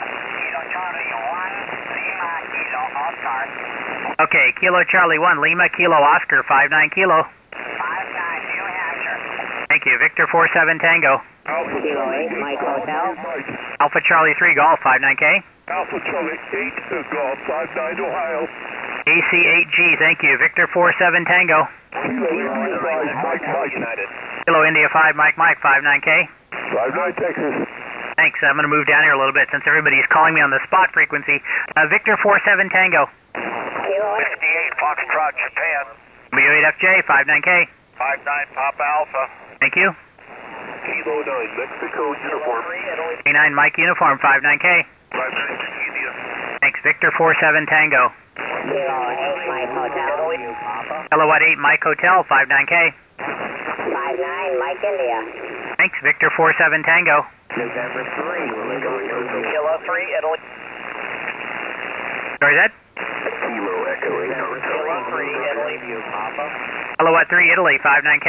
Okay, Kilo Charlie 1, Lima, Kilo Oscar, 59 Kilo. 59 New Hampshire. Thank you, Victor 47 Tango. Kilo 8 Mike Hotel. Alpha Charlie 3 Golf, 59K. Alpha Charlie 8 Golf 59 Ohio. AC8G, thank you, Victor 47 Tango. Kilo India 5 Mike United. Kilo India 5 Mike 59K. 59 Texas. Thanks, I'm going to move down here a little bit since everybody's calling me on the spot frequency. Victor 47 Tango. Kilo 8. 58 Foxtrot, Japan. W8FJ, 59K. 59 Papa Alpha. Thank you. Kilo 9 Mexico Uniform. A9 Mike Uniform, 59K. 59 India. Thanks, Victor 47 Tango. Kilo 8 Mike Hotel. Silhouette 8 Mike Hotel, 59K. 59 Mike India. Thanks, Victor 47 Tango. November 3. Kilo 3 Italy. Sorry, that? Kilo Echo 8 Hotel. Kilo 3 Italy. Silhouette 3 Italy, 59K.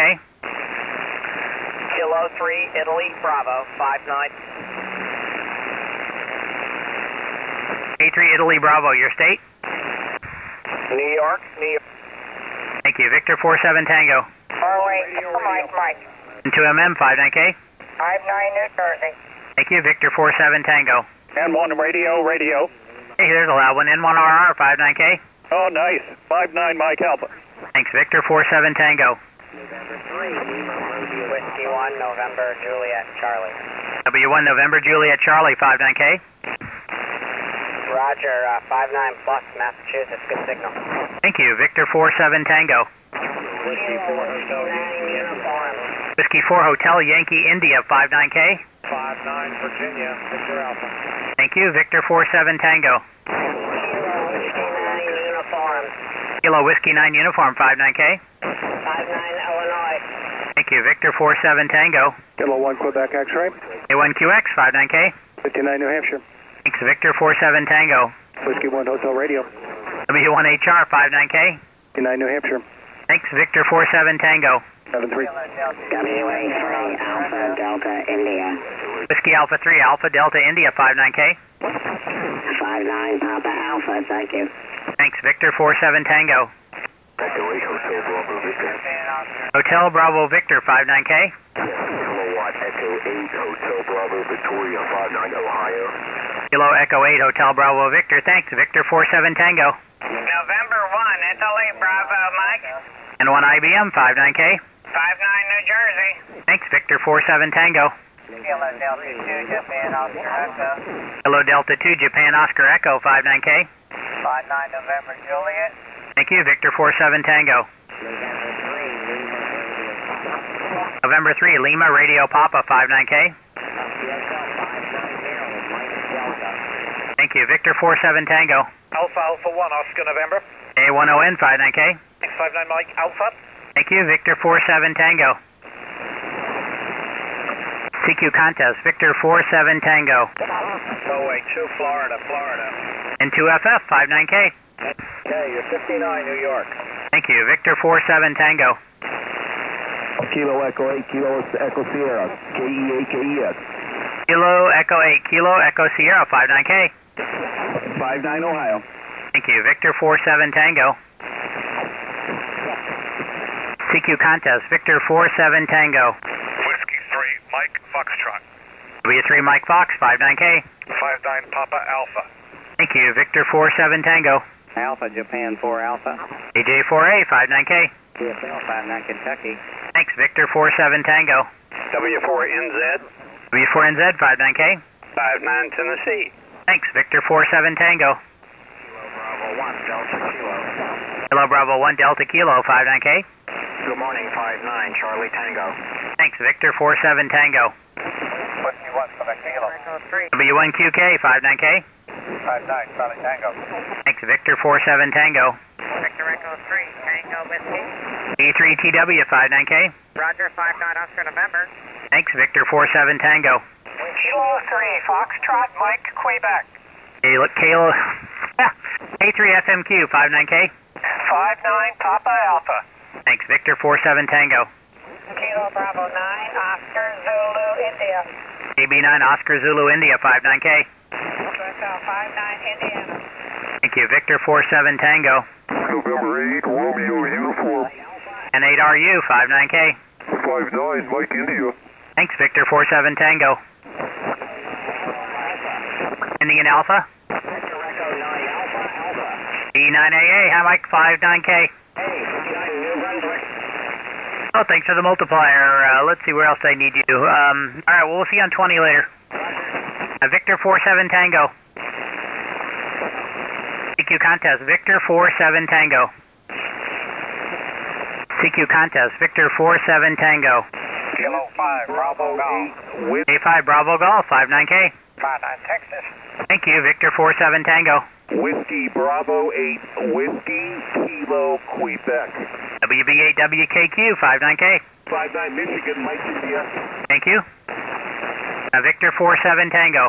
Kilo 3 Italy Bravo 59. A3 Italy Bravo, your state? New York. Thank you, Victor 47 Tango. Mike. And 2MM, 59K. 59 New Jersey. Thank you, Victor 47 Tango. N1 Radio. Hey, there's a loud one, N1RR, 59K. Oh, nice. 59 Mike Alpha. Thanks, Victor 47 Tango. November 3. Whiskey 1 November Juliet Charlie. W1 November Juliet Charlie, 59K. Roger, 59 plus Massachusetts, good signal. Thank you, Victor 47 Tango. Whiskey 4 Hotel Uniform. Whiskey 4 Hotel Yankee India, 59K. 59 Virginia, Victor Alpha. Thank you, Victor 47 Tango. Whiskey 9 Uniform. Kilo Whiskey 9 Uniform, 59K. 59 Illinois. Thank you, Victor 47 Tango. Kilo 1 Quebec X-ray. A1QX, 59K. 59 New Hampshire. Thanks, Victor 47 Tango. Whiskey 1 Hotel Radio. W1HR, 59K. 59 New Hampshire. Thanks, Victor 47 Tango. 73. WA3 Alpha Delta India. Whiskey Alpha 3 Alpha Delta India, 59K. 59 Papa Alpha, thank you. Thanks, Victor 47 Tango. Echo 8 Hotel Bravo Victor. Hotel Bravo Victor, 59K. Kilowatt Echo 8 Hotel Bravo Victoria 59 Ohio. Kilo Echo 8 Hotel Bravo Victor, thanks, Victor 47 Tango. November 1 Italy Bravo Mike. And 1 IBM, 59K. 59 New Jersey. Thanks, Victor 47 Tango. Kilo Delta 2 Japan Oscar Echo. Hello, Delta 2 Japan Oscar Echo, 59K. 59 November Juliet. Thank you, Victor 47 Tango. November 3 Lima Radio Papa, 59K. Thank you, Victor 47 Tango. Alpha 1 Oscar November. A10N, 59K. 659 Mike Alpha. Thank you, Victor 47 Tango. CQ contest, Victor 47 Tango. Oh, wait, 2 Florida. And 2FF, 59K. Okay, you're 59 New York. Thank you, Victor 47 Tango. Kilo Echo 8 Kilo Echo Sierra. KEA KES. Kilo Echo 8 Kilo Echo Sierra 59K. 59 Ohio. Thank you. Victor 47 Tango. CQ contest. Victor 47 Tango. Whiskey 3, Mike Foxtrot. W3 Mike Fox 59K. 59 Papa Alpha. Thank you. Victor 47 Tango. Alpha, Japan 4 Alpha. AJ4A 59K. TFL 59 Kentucky. Thanks. Victor 47 Tango. W4NZ, W4NZ 59K. 59 Tennessee. Thanks. Victor 47 Tango. Bravo 1, Delta Kilo. Hello Bravo 1 Delta Kilo 59K. Good morning, 59 Charlie Tango. Thanks. Victor 47 Tango. Whiskey 1, Quebec Kilo. W1QK 59K. 59 Charlie Tango. Thanks. Victor 47 Tango. Victor Echo 3, Tango Whiskey. E3TW 59K. Roger, 59 Oscar November. Thanks. Victor 47 Tango. Kilo 3, Foxtrot, Mike, Quebec. Kilo A3FMQ 59K. 59 Papa Alpha. Thanks. Victor 47 Tango. Kilo Bravo 9, Oscar Zulu, India. AB9 Oscar Zulu India 59K. Echo 59 Indiana. Thank you. Victor 47 Tango. November 8, Romeo Uniform. And 8RU 59K. 59 Mike India. Thanks. Victor 47 Tango. Indian Alpha. E9AA. Hi Mike 59K. Oh, thanks for the multiplier. Let's see where else I need you. All right, well, we'll see you on 20 later. Victor 47 Tango. CQ contest. Victor 47 Tango. CQ contest. Victor 47 Tango. Kilo 5 Bravo Golf. A5 Bravo Golf 59K. 59 Texas. Thank you. Victor 47 Tango. Whiskey Bravo 8, Whiskey Kilo Quebec. WB8WKQ 59K. 59 Michigan, Mike India. Thank you. Victor 47 Tango.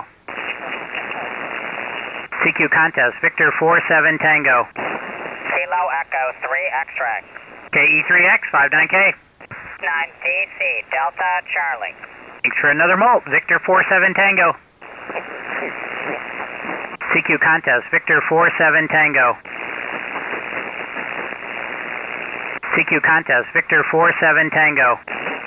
CQ contest. Victor 47 Tango. Kilo Echo 3, Extract. KE3X 59K. 9DC, Delta Charlie. Thanks for another mult. Victor 47 Tango. CQ contest. Victor 47 Tango. CQ contest. Victor 47 Tango.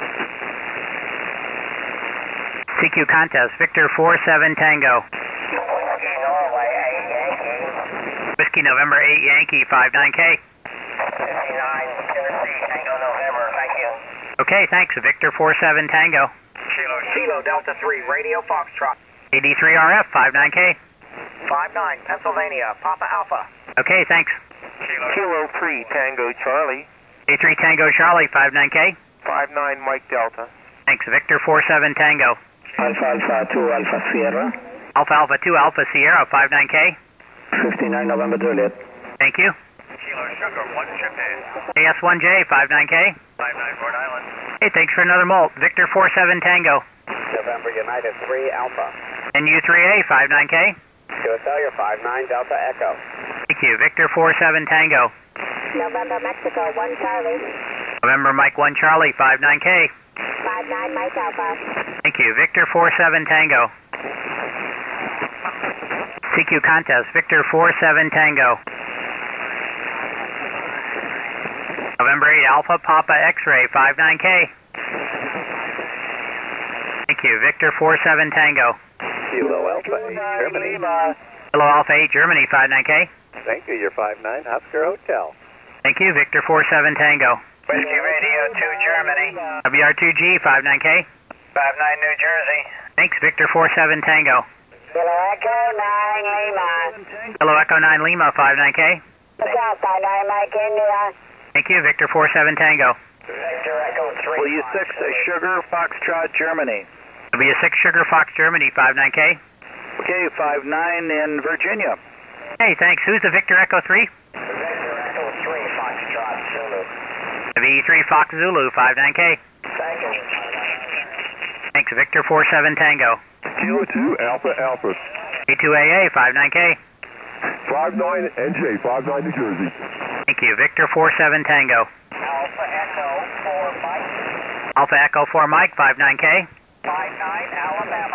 CQ contest. Victor 47 Tango. Whiskey Norway, 8 Yankee. Whiskey November 8 Yankee 59K. 59 Tennessee, Tango November. Thank you. Okay, thanks. Victor 47 Tango. Kilo Delta 3, Radio Foxtrot. AD3RF 59K. 59 Pennsylvania, Papa Alpha. Okay, thanks. Kilo 3 Tango Charlie. A3 Tango Charlie 59K. 59 Mike Delta. Thanks. Victor 47 Tango. Alpha Alpha 2 Alpha Sierra. Alpha Alpha 2 Alpha Sierra 59K. 59 November Juliet. Thank you. Kilo Sugar 1 Japan. AS1J 59K. 59 Rhode Island. Hey, thanks for another mult. Victor 47 Tango. November United 3 Alpha. NU3A 59K. QSL 59 Delta Echo. Thank you. Victor 47 Tango. November Mexico 1 Charlie. November Mike 1 Charlie 59K. 59 Mike Alpha. Thank you. Victor 47 Tango. CQ contest. Victor 47 Tango. November 8 Alpha Papa X-Ray 59K. Thank you. Victor 47 Tango. Kilo Alpha 8 Germany. Hello Alpha 8 Germany 59K. Thank you, you're 59 Oscar Hotel. Thank you. Victor 47 Tango. Whiskey Radio 2 Germany. WR2G 59K. 59 New Jersey. Thanks. Victor 47 Tango. Kilo Echo 9 Lima. Hello Echo 9 Lima 59K. Delta 9 Mike India. Thank you. Victor 47 Tango. Victor Echo 3. W6 Sugar Foxtrot Germany. W6 Sugar Fox Germany 59K. Okay, 59 in Virginia. Hey, thanks. Who's the Victor Echo 3? Victor Echo 3 Foxtrot Zulu. V3 Fox Zulu 59K. Thank you. Thanks. Victor 47 Tango. Kilo 2 Alpha Alpha. A2AA 59K. 59 NJ 59 New Jersey. Thank you. Victor 47 Tango. Alpha Echo 4 Mike. Alpha Echo 4 Mike 59K. 59 Alabama.